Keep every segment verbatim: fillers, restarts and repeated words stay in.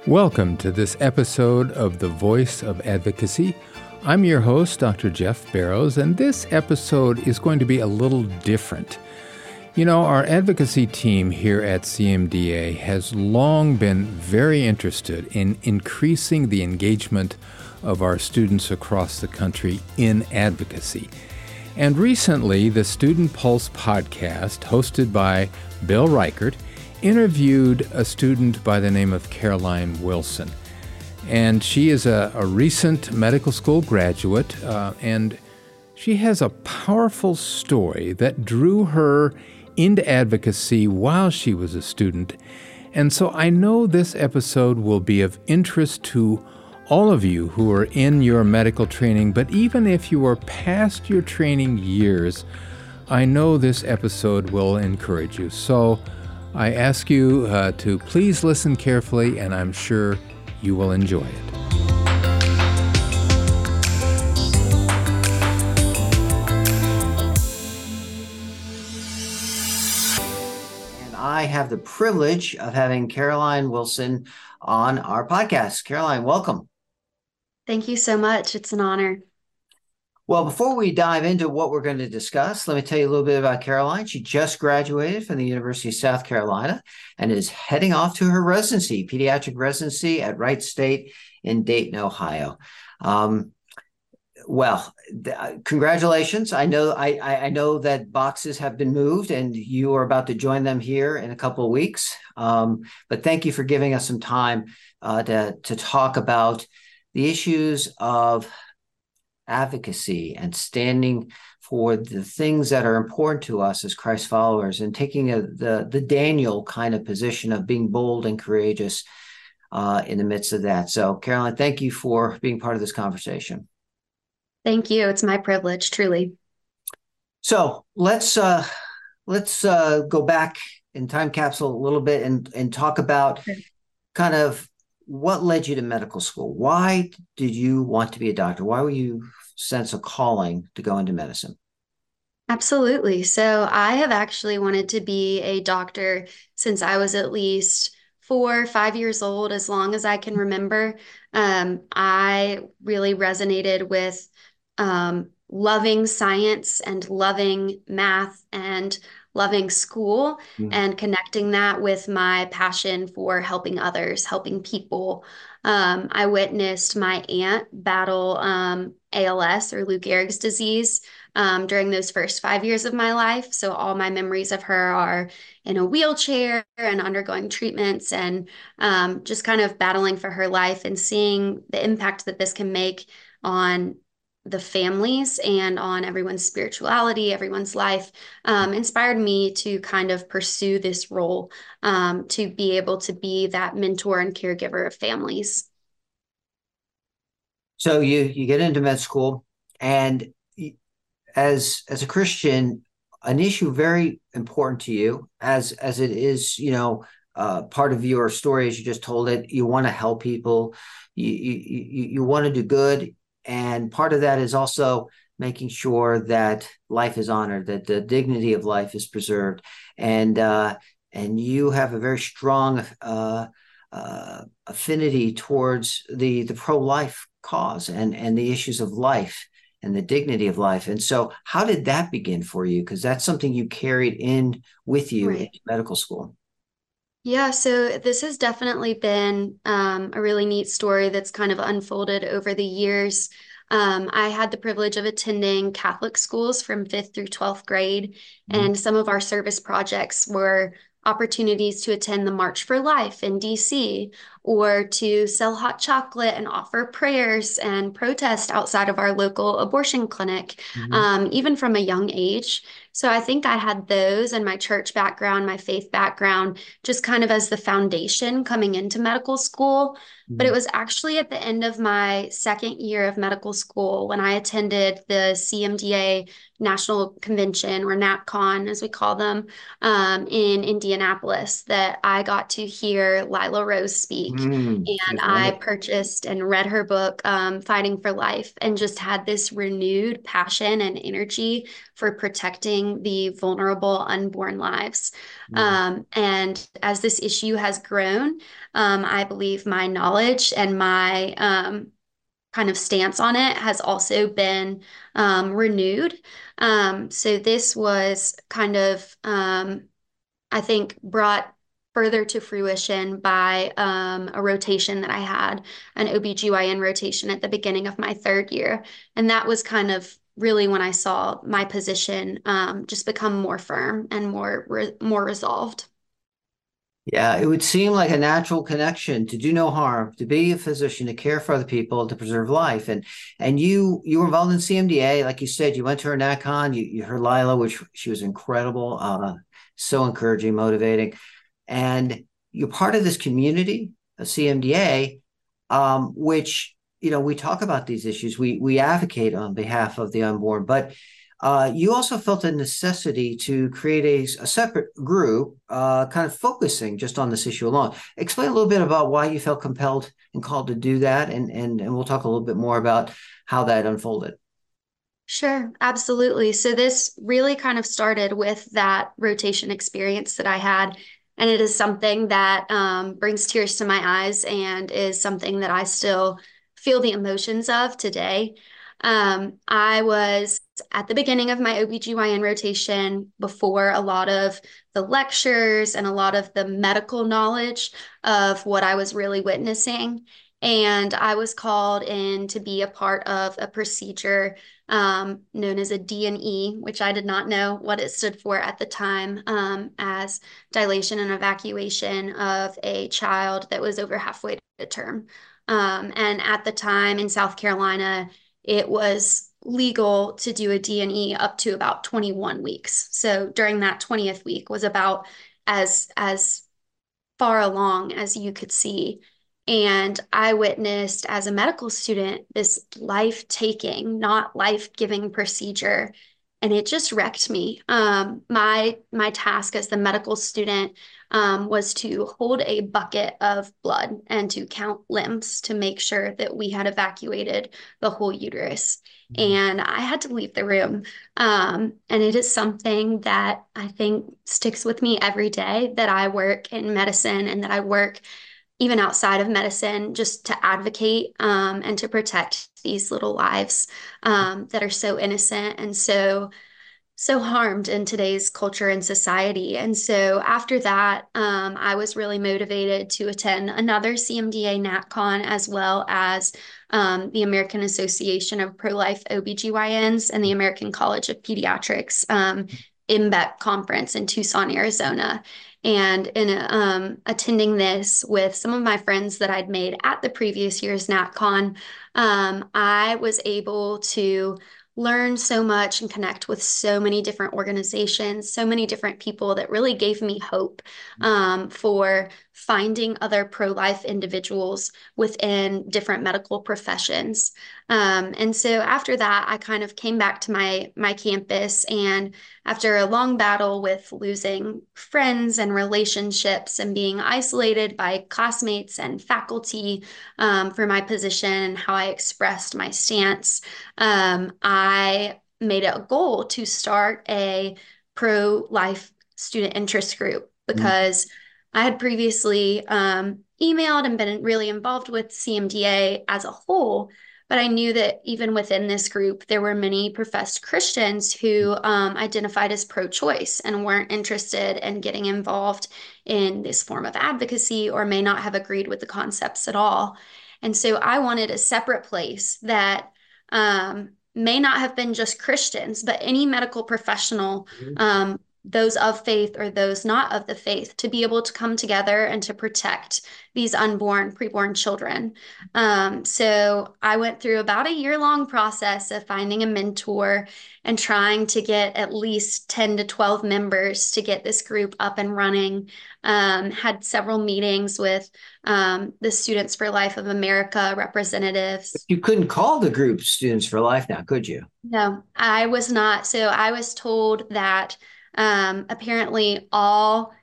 Welcome to this episode of The Voice of Advocacy. I'm your host, Doctor Jeff Barrows, and this episode is going to be a little different. You know, our advocacy team here at C M D A has long been very interested in increasing the engagement of our students across the country in advocacy. And recently, the Student Pulse podcast, hosted by Bill Reichert, interviewed a student by the name of Caroline Wilson. And she is a, a recent medical school graduate, uh, and she has a powerful story that drew her into advocacy while she was a student. And so I know this episode will be of interest to all of you who are in your medical training, but even if you are past your training years, I know this episode will encourage you. So I ask you uh, to please listen carefully, and I'm sure you will enjoy it. And I have the privilege of having Caroline Wilson on our podcast. Caroline, welcome. Thank you so much. It's an honor. Well, before we dive into what we're going to discuss, let me tell you a little bit about Caroline. She just graduated from the University of South Carolina and is heading off to her residency, pediatric residency at Wright State in Dayton, Ohio. Um, well, th- congratulations. I know I, I know that boxes have been moved and you are about to join them here in a couple of weeks. Um, but thank you for giving us some time uh, to, to talk about the issues of advocacy and standing for the things that are important to us as Christ followers, and taking a, the the Daniel kind of position of being bold and courageous uh, in the midst of that. So, Caroline, thank you for being part of this conversation. Thank you. It's my privilege, truly. So let's uh, let's uh, go back in time capsule a little bit and and talk about kind of what led you to medical school. Why did you want to be a doctor? Why were you sense a calling to go into medicine? Absolutely. So I have actually wanted to be a doctor since I was at least four, five years old, as long as I can remember. Um, I really resonated with um, loving science and loving math and loving school, mm. and connecting that with my passion for helping others, helping people. Um, I witnessed my aunt battle um, A L S, or Lou Gehrig's disease, um, during those first five years of my life. So all my memories of her are in a wheelchair and undergoing treatments, and um, just kind of battling for her life and seeing the impact that this can make on the families and on everyone's spirituality, everyone's life, um, inspired me to kind of pursue this role, um, to be able to be that mentor and caregiver of families. So you you get into med school, and as as a Christian, an issue very important to you, as as it is, you know, uh, part of your story as you just told it. You want to help people, you you you, you want to do good. And part of that is also making sure that life is honored, that the dignity of life is preserved. And uh, and you have a very strong uh, uh, affinity towards the, the pro-life cause and, and the issues of life and the dignity of life. And so how did that begin for you? Because that's something you carried in with you right. in medical school. Yeah, so this has definitely been um, a really neat story that's kind of unfolded over the years. Um, I had the privilege of attending Catholic schools from fifth through twelfth grade, mm-hmm. and some of our service projects were opportunities to attend the March for Life in D C, or to sell hot chocolate and offer prayers and protest outside of our local abortion clinic, mm-hmm. um, even from a young age. So I think I had those, and my church background, my faith background, just kind of as the foundation coming into medical school. Mm-hmm. But it was actually at the end of my second year of medical school when I attended the C M D A National Convention, or NAPCon as we call them, um, in Indianapolis, that I got to hear Lila Rose speak. week. Mm, And that's I wonderful. purchased and read her book, um, Fighting for Life, and just had this renewed passion and energy for protecting the vulnerable unborn lives. Mm. Um, and as this issue has grown, um, I believe my knowledge and my um, kind of stance on it has also been um, renewed. Um, so this was kind of, um, I think, brought further to fruition by um, a rotation that I had, an O B G Y N rotation at the beginning of my third year. And that was kind of really when I saw my position um, just become more firm and more re more resolved. Yeah, it would seem like a natural connection to do no harm, to be a physician, to care for other people, to preserve life. And and you you were involved in C M D A, like you said, you went to her NatCon, you, you heard Lila, which she was incredible, uh, so encouraging, motivating. And you're part of this community of C M D A, um, which, you know, we talk about these issues, we we advocate on behalf of the unborn, but uh, you also felt a necessity to create a, a separate group, uh, kind of focusing just on this issue alone. Explain a little bit about why you felt compelled and called to do that, and and and we'll talk a little bit more about how that unfolded. Sure, absolutely. So this really kind of started with that rotation experience that I had. And it is something that um, brings tears to my eyes and is something that I still feel the emotions of today. Um, I was at the beginning of my O B G Y N rotation before a lot of the lectures and a lot of the medical knowledge of what I was really witnessing. And I was called in to be a part of a procedure um, known as a D and E, which I did not know what it stood for at the time, um, as dilation and evacuation of a child that was over halfway to term. Um, and at the time in South Carolina, it was legal to do a D and E up to about twenty-one weeks. So during that twentieth week was about as as far along as you could see. And I witnessed as a medical student this life-taking, not life-giving procedure. And it just wrecked me. Um, my my task as the medical student um, was to hold a bucket of blood and to count limbs to make sure that we had evacuated the whole uterus. And I had to leave the room. Um, and it is something that I think sticks with me every day that I work in medicine and that I work even outside of medicine, just to advocate um, and to protect these little lives um, that are so innocent and so so harmed in today's culture and society. And so after that, um, I was really motivated to attend another C M D A NatCon as well as um, the American Association of Pro-Life O B G Y Ns and the American College of Pediatrics um, M B E C conference in Tucson, Arizona. And in um, attending this with some of my friends that I'd made at the previous year's NatCon, um, I was able to learn so much and connect with so many different organizations, so many different people that really gave me hope um, for finding other pro-life individuals within different medical professions. Um, and so after that, I kind of came back to my my campus, and after a long battle with losing friends and relationships and being isolated by classmates and faculty um, for my position and how I expressed my stance, um, I made it a goal to start a pro-life student interest group because I had previously um, emailed and been really involved with C M D A as a whole, but I knew that even within this group, there were many professed Christians who um, identified as pro-choice and weren't interested in getting involved in this form of advocacy or may not have agreed with the concepts at all. And so I wanted a separate place that um, may not have been just Christians, but any medical professional, um, those of faith or those not of the faith, to be able to come together and to protect these unborn, preborn children. Um, so I went through about a year-long process of finding a mentor and trying to get at least ten to twelve members to get this group up and running. Um, had several meetings with um, the Students for Life of America representatives. You couldn't call the group Students for Life now, could you? No, I was not. So I was told that um, apparently all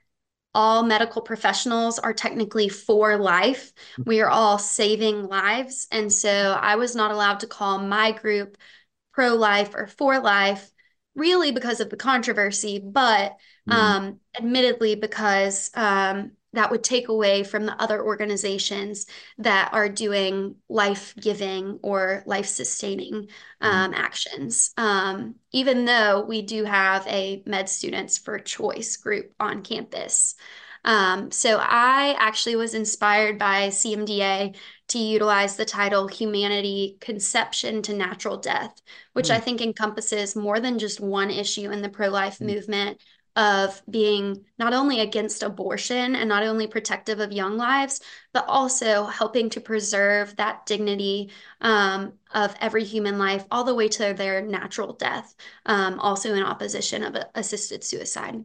all medical professionals are technically for life. We are all saving lives. And so I was not allowed to call my group pro-life or for life, really because of the controversy, but Mm. um, admittedly because um, that would take away from the other organizations that are doing life-giving or life-sustaining Mm. um, actions. Um, even though we do have a Med Students for Choice group on campus. Um, so I actually was inspired by C M D A to utilize the title Humanity Conception to Natural Death, which I Mm. think encompasses more than just one issue in the pro-life Mm. movement of being not only against abortion and not only protective of young lives, but also helping to preserve that dignity um, of every human life all the way to their natural death, um, also in opposition of assisted suicide.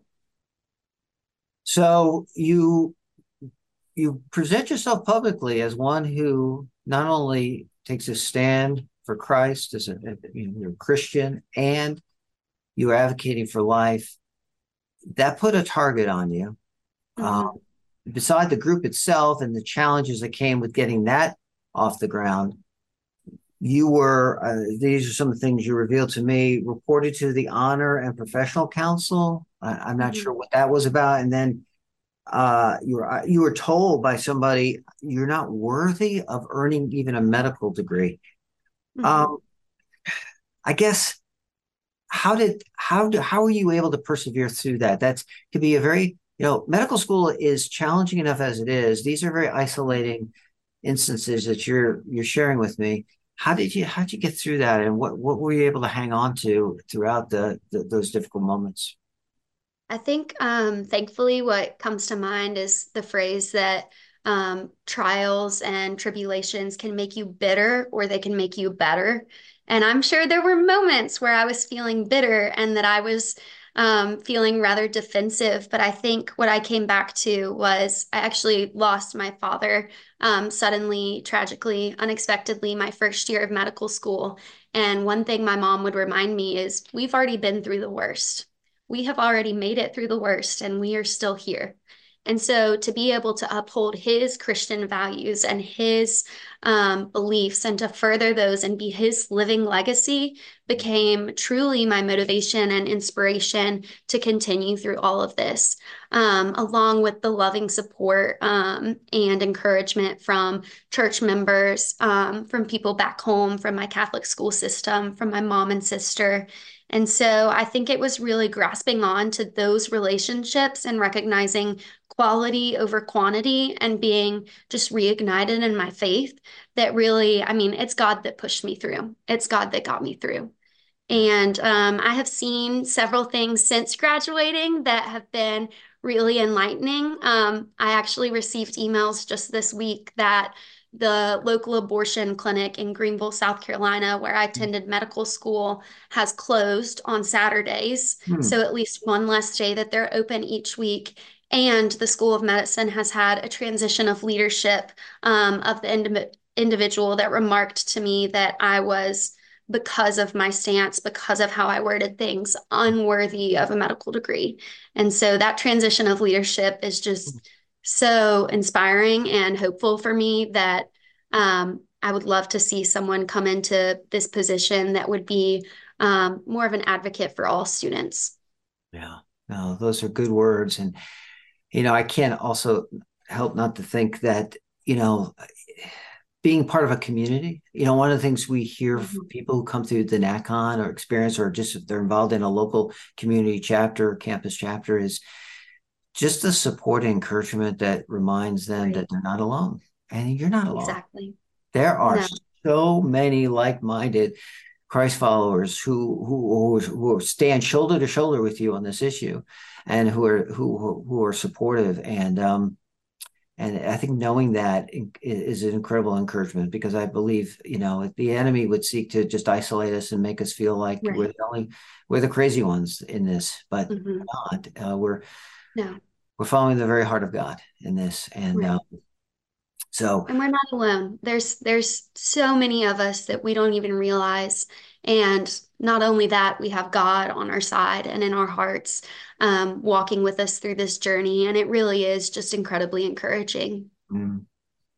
So you you present yourself publicly as one who not only takes a stand for Christ as a, you know, you're a Christian, and you're advocating for life. That put a target on you. Um, Mhm. beside the group itself and the challenges that came with getting that off the ground, you were, uh, these are some of the things you revealed to me, reported to the Honor and Professional Council. I, I'm not sure Mhm. what that was about. And then uh, you were, you were told by somebody you're not worthy of earning even a medical degree. Mhm. Um, I guess how did how do how were you able to persevere through that? That's could be a very, you know, medical school is challenging enough as it is. These are very isolating instances that you're you're sharing with me. How did you how did you get through that, and what what were you able to hang on to throughout the, the those difficult moments? I think, um, thankfully, what comes to mind is the phrase that um, trials and tribulations can make you bitter or they can make you better. And I'm sure there were moments where I was feeling bitter and that I was um, feeling rather defensive. But I think what I came back to was I actually lost my father um, suddenly, tragically, unexpectedly, my first year of medical school. And one thing my mom would remind me is we've already been through the worst. We have already made it through the worst and we are still here. And so to be able to uphold his Christian values and his um, beliefs and to further those and be his living legacy became truly my motivation and inspiration to continue through all of this, um, along with the loving support um, and encouragement from church members, um, from people back home, from my Catholic school system, from my mom and sister. And so I think it was really grasping on to those relationships and recognizing quality over quantity and being just reignited in my faith that really, I mean, it's God that pushed me through. It's God that got me through. Yeah. And um, I have seen several things since graduating that have been really enlightening. Um, I actually received emails just this week that the local abortion clinic in Greenville, South Carolina, where I attended medical school, has closed on Saturdays. Hmm. So at least one less day that they're open each week. And the School of Medicine has had a transition of leadership um, of the indi individual that remarked to me that I was, because of my stance, because of how I worded things, unworthy of a medical degree. And so that transition of leadership is just so inspiring and hopeful for me that um, I would love to see someone come into this position that would be um, more of an advocate for all students. Yeah. No, those are good words. And, you know, I can't also help not to think that, you know, being part of a community, you know, one of the things we hear from Mhm. people who come through the NACON or experience, or just if they're involved in a local community chapter, campus chapter, is just the support and encouragement that reminds them Right. that they're not alone. And you're not alone. Exactly. There are No. so many like-minded Christ followers who who who stand shoulder to shoulder with you on this issue, and who are who who are supportive. And um and I think knowing that is an incredible encouragement, because I believe, you know, the enemy would seek to just isolate us and make us feel like we're Right. the only we're the crazy ones in this, but Hmm. we're not. Uh, we're No. we're following the very heart of God in this, and uh, Right. so And we're not alone. There's there's so many of us that we don't even realize. And not only that, we have God on our side and in our hearts, um, walking with us through this journey. And it really is just incredibly encouraging. Mm.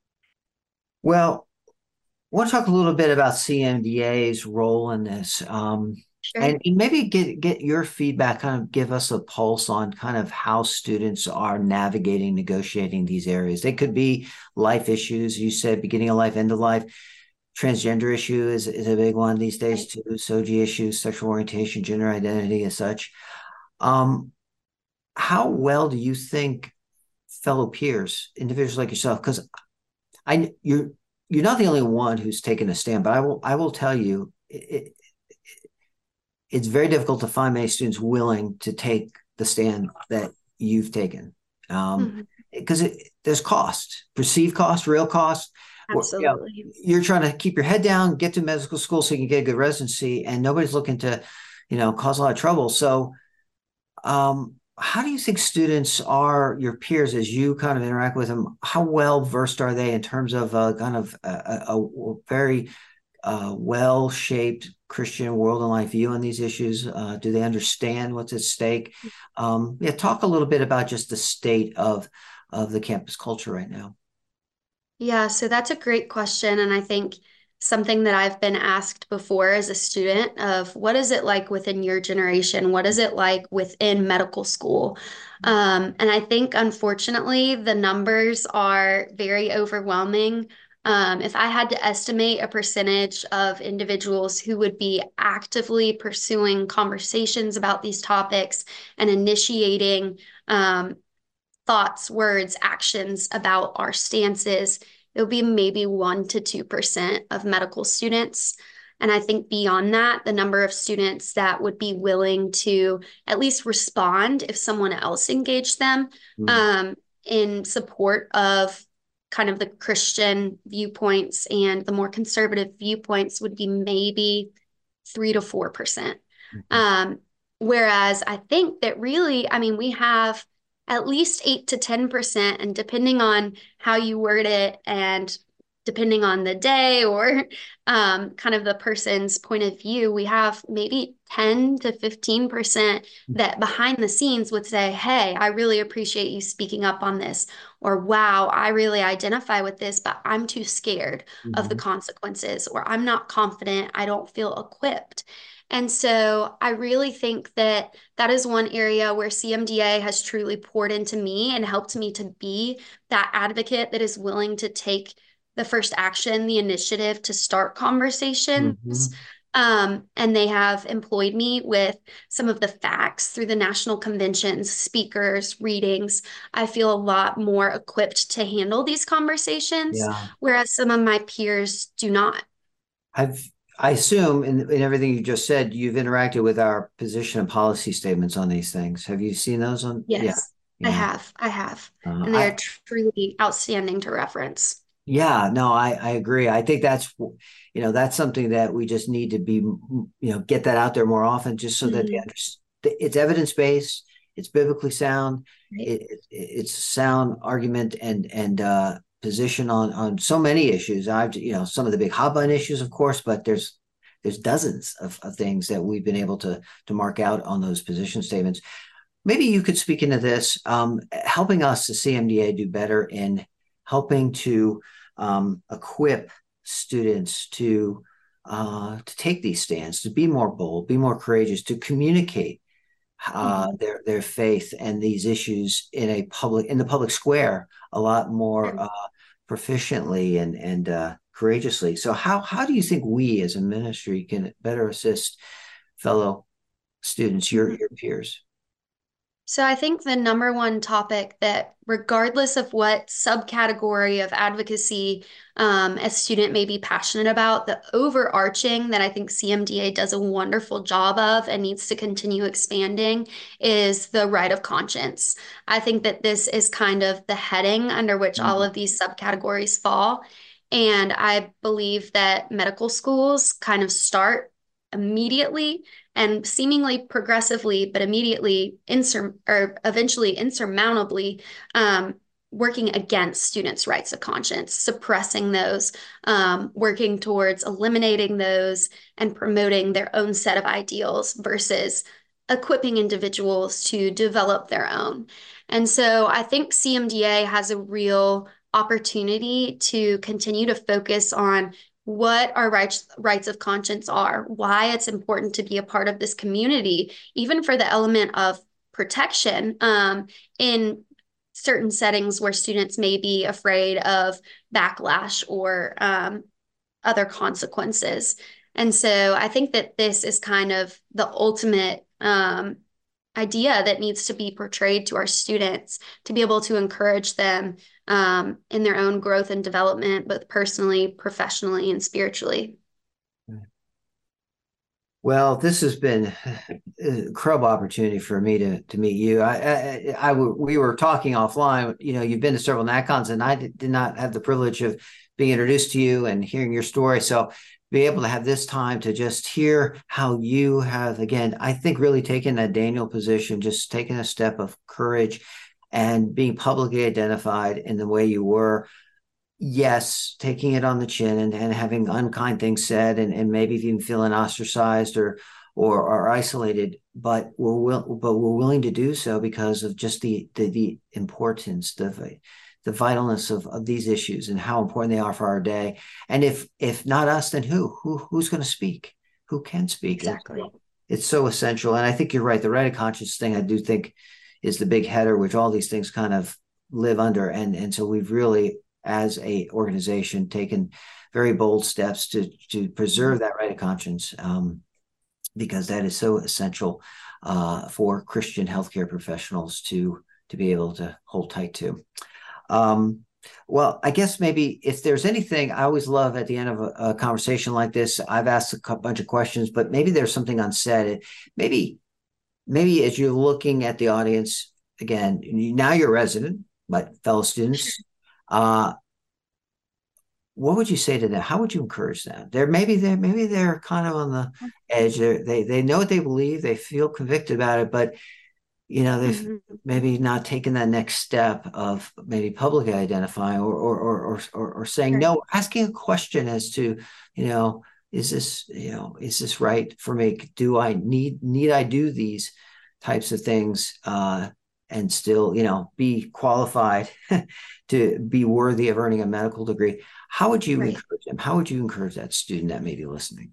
Well, I want to talk a little bit about C M D A's role in this, um, Sure. and, and maybe get get your feedback, kind of give us a pulse on kind of how students are navigating, negotiating these areas. They could be life issues, you said, beginning of life, end of life. Transgender issue is, is a big one these days too. S O G I issues, sexual orientation, gender identity, and such. Um, how well do you think fellow peers, individuals like yourself, because I you're you're not the only one who's taken a stand, but I will I will tell you it, it's very difficult to find many students willing to take the stand that you've taken, um, because mm-hmm. there's cost, perceived cost, real cost. Absolutely. You know, you're trying to keep your head down, get to medical school so you can get a good residency, and nobody's looking to, you know, cause a lot of trouble. So, um, how do you think students are, your peers, as you kind of interact with them, how well versed are they in terms of a kind of a, a, a very uh, well-shaped Christian world and life view on these issues? Uh, do they understand what's at stake? Um, yeah, talk a little bit about just the state of of the campus culture right now. Yeah, so that's a great question. And I think something that I've been asked before as a student of what is it like within your generation? What is it like within medical school? Um, and I think, unfortunately, the numbers are very overwhelming. Um, if I had to estimate a percentage of individuals who would be actively pursuing conversations about these topics and initiating um, thoughts, words, actions about our stances, it would be maybe one to two percent of medical students. And I think beyond that, the number of students that would be willing to at least respond if someone else engaged them mm. um, in support of kind of the Christian viewpoints and the more conservative viewpoints would be maybe three to four percent. Mm-hmm. Um, whereas I think that really, I mean, we have at least eight to ten percent, and depending on how you word it and depending on the day or um, kind of the person's point of view, we have maybe ten to fifteen percent that behind the scenes would say, hey, I really appreciate you speaking up on this, or wow, I really identify with this, but I'm too scared mm-hmm. of the consequences, or I'm not confident, I don't feel equipped. And so I really think that that is one area where C M D A has truly poured into me and helped me to be that advocate that is willing to take the first action, the initiative to start conversations. Mm-hmm. Um, and they have employed me with some of the facts through the national conventions, speakers, readings. I feel a lot more equipped to handle these conversations, yeah. whereas some of my peers do not. I've I assume in, in everything you just said, you've interacted with our position and policy statements on these things. Have you seen those on? Yes, yeah. Yeah. I have. I have. Uh, and they're I, truly outstanding to reference. Yeah, no, I, I agree. I think that's, you know, that's something that we just need to be, you know, get that out there more often, just so mm-hmm. that they understand. It's evidence-based, it's biblically sound, right. it, it, it's a sound argument and, and, uh, position on on so many issues. I've you know some of the big hot button issues, of course, but there's there's dozens of, of things that we've been able to to mark out on those position statements. Maybe you could speak into this, um, helping us, the C M D A, do better in helping to um, equip students to uh, to take these stands, to be more bold, be more courageous, to communicate uh, mm-hmm. their their faith and these issues in a public in the public square a lot more uh, proficiently and and uh, courageously. So how how do you think we as a ministry can better assist fellow students, your your peers? So I think the number one topic that, regardless of what subcategory of advocacy um, a student may be passionate about, the overarching that I think C M D A does a wonderful job of and needs to continue expanding is the right of conscience. I think that this is kind of the heading under which mm-hmm. all of these subcategories fall. And I believe that medical schools kind of start immediately and seemingly progressively, but immediately insur- or eventually insurmountably um, working against students' rights of conscience, suppressing those, um, working towards eliminating those and promoting their own set of ideals versus equipping individuals to develop their own. And so I think C M D A has a real opportunity to continue to focus on what our rights rights of conscience are, why it's important to be a part of this community, even for the element of protection um, in certain settings where students may be afraid of backlash or um, other consequences. And so I think that this is kind of the ultimate um, idea that needs to be portrayed to our students to be able to encourage them um, in their own growth and development, both personally, professionally, and spiritually. Well, this has been an incredible opportunity for me to to meet you. I, I, I we were talking offline. You know, you've been to several NatCons, and I did, did not have the privilege of being introduced to you and hearing your story. So, be able to have this time to just hear how you have, again, I think really taken that Daniel position, just taking a step of courage and being publicly identified in the way you were. Yes, taking it on the chin and, and having unkind things said and, and maybe even feeling ostracized or or, or isolated, but we're will, but we're willing to do so because of just the the, the importance, the the vitalness of, of these issues and how important they are for our day. And if if not us, then who? Who who's going to speak? Who can speak? Exactly. It's, it's so essential. And I think you're right. The right of conscience thing, I do think, is the big header, which all these things kind of live under. And, and so we've really, as a organization, taken very bold steps to to preserve that right of conscience, um, because that is so essential uh, for Christian healthcare professionals to to be able to hold tight to. Um, well, I guess maybe if there's anything, I always love at the end of a, a conversation like this, I've asked a bunch of questions, but maybe there's something unsaid. Maybe, maybe as you're looking at the audience, again, now you're a resident, but fellow students, uh, what would you say to them? How would you encourage them? They're maybe they're maybe they're kind of on the edge. They're, they they know what they believe. They feel convicted about it, but you know they've mm-hmm. maybe not taken that next step of maybe publicly identifying or or or or, or saying sure. no, asking a question as to you know is this you know is this right for me? Do I need need I do these types of things uh, and still you know be qualified to be worthy of earning a medical degree? How would you right. encourage them? How would you encourage that student that may be listening?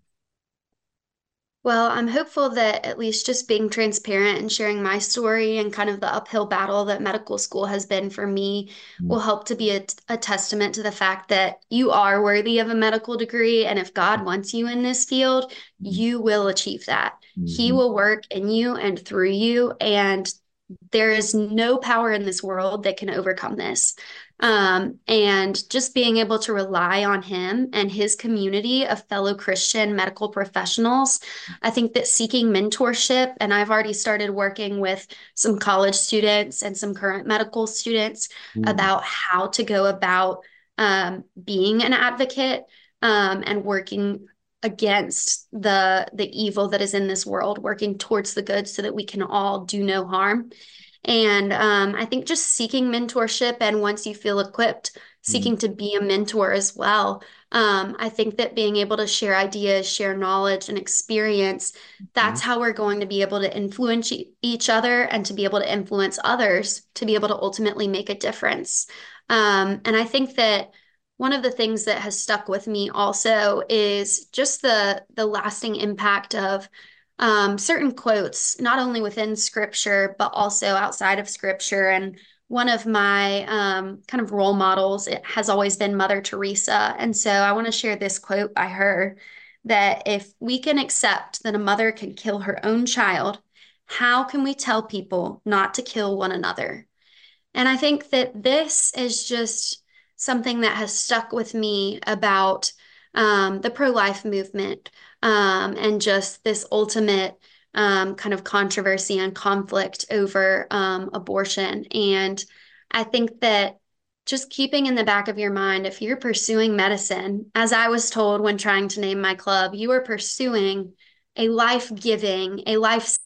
Well, I'm hopeful that at least just being transparent and sharing my story and kind of the uphill battle that medical school has been for me mm-hmm. will help to be a, a testament to the fact that you are worthy of a medical degree. And if God wants you in this field, mm-hmm. you will achieve that. Mm-hmm. He will work in you and through you. And there is no power in this world that can overcome this. Um, and just being able to rely on him and his community of fellow Christian medical professionals. I think that seeking mentorship, and I've already started working with some college students and some current medical students mm. about how to go about um, being an advocate um, and working against the the evil that is in this world, working towards the good so that we can all do no harm. And um, I think just seeking mentorship, and once you feel equipped, seeking mm-hmm. to be a mentor as well. Um, I think that being able to share ideas, share knowledge and experience, that's mm-hmm. how we're going to be able to influence e- each other and to be able to influence others to be able to ultimately make a difference. Um, and I think that one of the things that has stuck with me also is just the the lasting impact of um, certain quotes, not only within scripture, but also outside of scripture. And one of my um, kind of role models, it has always been Mother Teresa. And so I want to share this quote by her, that if we can accept that a mother can kill her own child, how can we tell people not to kill one another? And I think that this is just something that has stuck with me about um, the pro-life movement um, and just this ultimate um, kind of controversy and conflict over um, abortion. And I think that just keeping in the back of your mind, if you're pursuing medicine, as I was told when trying to name my club, you are pursuing a life-giving, a life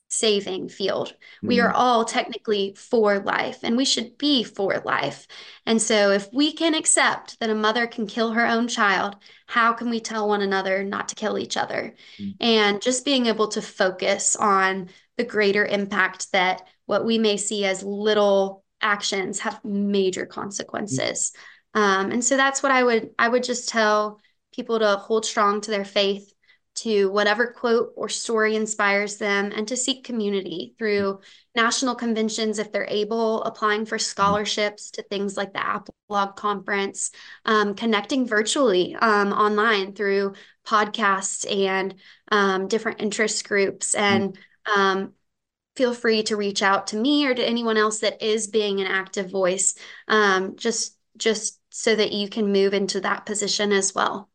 saving field. We are all technically for life, and we should be for life. And so if we can accept that a mother can kill her own child, how can we tell one another not to kill each other? Mm-hmm. And just being able to focus on the greater impact that what we may see as little actions have major consequences. Mm-hmm. Um, and so that's what I would I would just tell people to hold strong to their faith, to whatever quote or story inspires them, and to seek community through national conventions if they're able, applying for scholarships to things like the Apolog Conference, um, connecting virtually um, online through podcasts and um, different interest groups. And um, feel free to reach out to me or to anyone else that is being an active voice, um, just, just so that you can move into that position as well.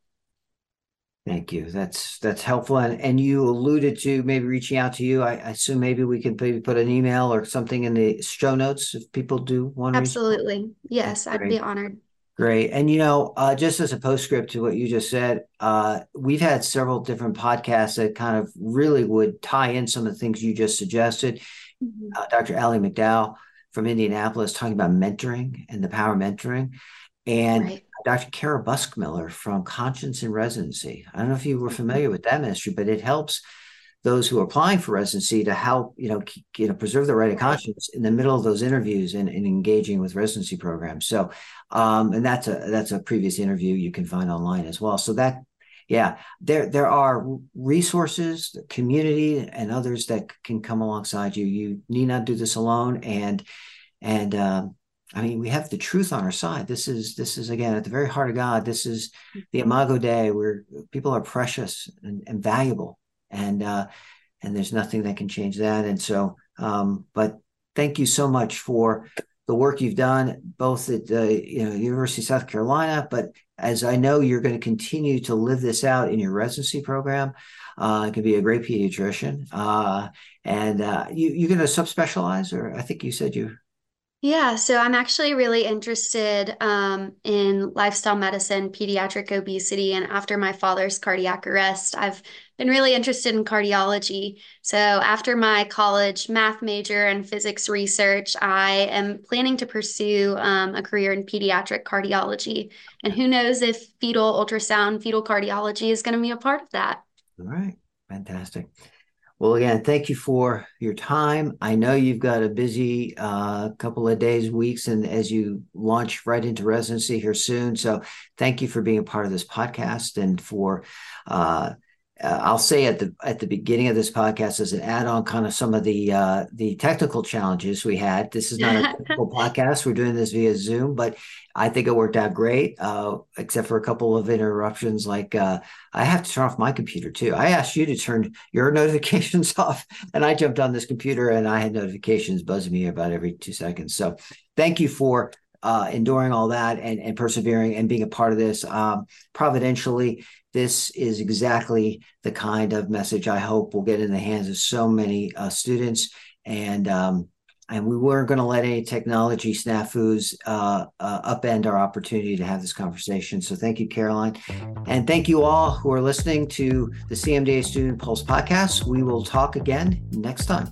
Thank you. That's that's helpful. And and you alluded to maybe reaching out to you. I, I assume maybe we could maybe put an email or something in the show notes if people do want to. Absolutely. Yes, I'd be honored. Great. And, you know, uh, just as a postscript to what you just said, uh, we've had several different podcasts that kind of really would tie in some of the things you just suggested. Mm-hmm. Uh, Doctor Ally McDowell from Indianapolis talking about mentoring and the power of mentoring. And right. Doctor Kara Buskmiller from Conscience in Residency. I don't know if you were familiar with that ministry, but it helps those who are applying for residency to help, you know, keep, you know, preserve the right of conscience in the middle of those interviews and, and engaging with residency programs. So, um, and that's a that's a previous interview you can find online as well. So that, yeah, there there are resources, community, and others that can come alongside you. You need not do this alone. And and um, I mean, we have the truth on our side. This is, this is again, at the very heart of God. This is the Imago Dei, where people are precious and, and valuable, and uh, and there's nothing that can change that. And so, um, but thank you so much for the work you've done, both at uh, you know University of South Carolina, but as I know you're going to continue to live this out in your residency program. Uh, it can be a great pediatrician, uh, and uh, you you're going to subspecialize, or I think you said you. Yeah, so I'm actually really interested um, in lifestyle medicine, pediatric obesity, and after my father's cardiac arrest, I've been really interested in cardiology. So after my college math major and physics research, I am planning to pursue um, a career in pediatric cardiology. And who knows if fetal ultrasound, fetal cardiology is going to be a part of that. All right, fantastic. Well, again, thank you for your time. I know you've got a busy uh, couple of days, weeks, and as you launch right into residency here soon. So thank you for being a part of this podcast, and for uh, uh, I'll say at the at the beginning of this podcast as an add-on, kind of some of the uh, the technical challenges we had. This is not a technical podcast. We're doing this via Zoom, but I think it worked out great, uh, except for a couple of interruptions. Like uh, I have to turn off my computer too. I asked you to turn your notifications off, and I jumped on this computer and I had notifications buzzing me about every two seconds. So thank you for uh, enduring all that and, and persevering and being a part of this. Um, providentially, this is exactly the kind of message I hope will get in the hands of so many uh, students. And um, And we weren't going to let any technology snafus uh, uh, upend our opportunity to have this conversation. So thank you, Caroline. And thank you all who are listening to the C M D A Student Pulse podcast. We will talk again next time.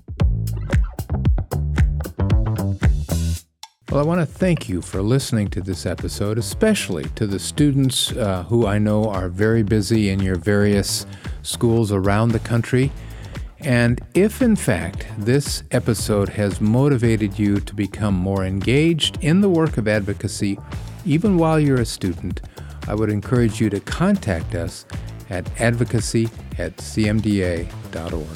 Well, I want to thank you for listening to this episode, especially to the students uh, who I know are very busy in your various schools around the country. And if, in fact, this episode has motivated you to become more engaged in the work of advocacy, even while you're a student, I would encourage you to contact us at advocacy at c m d a dot org.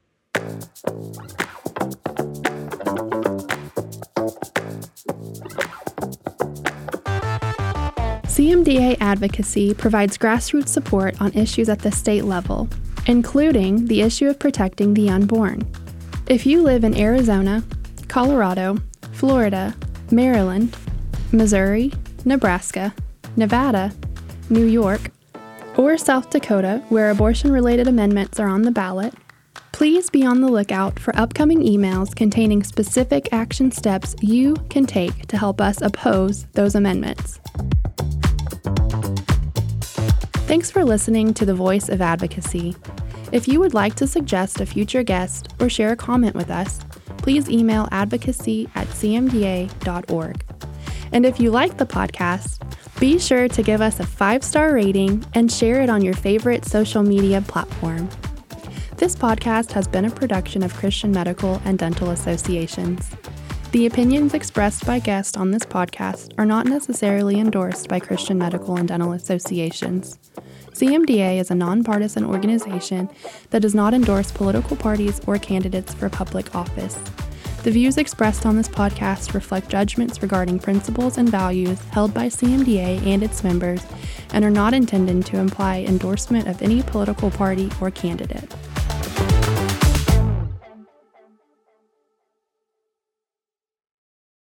C M D A Advocacy provides grassroots support on issues at the state level, including the issue of protecting the unborn. If you live in Arizona, Colorado, Florida, Maryland, Missouri, Nebraska, Nevada, New York, or South Dakota, where abortion-related amendments are on the ballot, please be on the lookout for upcoming emails containing specific action steps you can take to help us oppose those amendments. Thanks for listening to The Voice of Advocacy. If you would like to suggest a future guest or share a comment with us, please email advocacy at c m d a dot org. And if you like the podcast, be sure to give us a five-star rating and share it on your favorite social media platform. This podcast has been a production of Christian Medical and Dental Associations. The opinions expressed by guests on this podcast are not necessarily endorsed by Christian Medical and Dental Associations. C M D A is a nonpartisan organization that does not endorse political parties or candidates for public office. The views expressed on this podcast reflect judgments regarding principles and values held by C M D A and its members and are not intended to imply endorsement of any political party or candidate.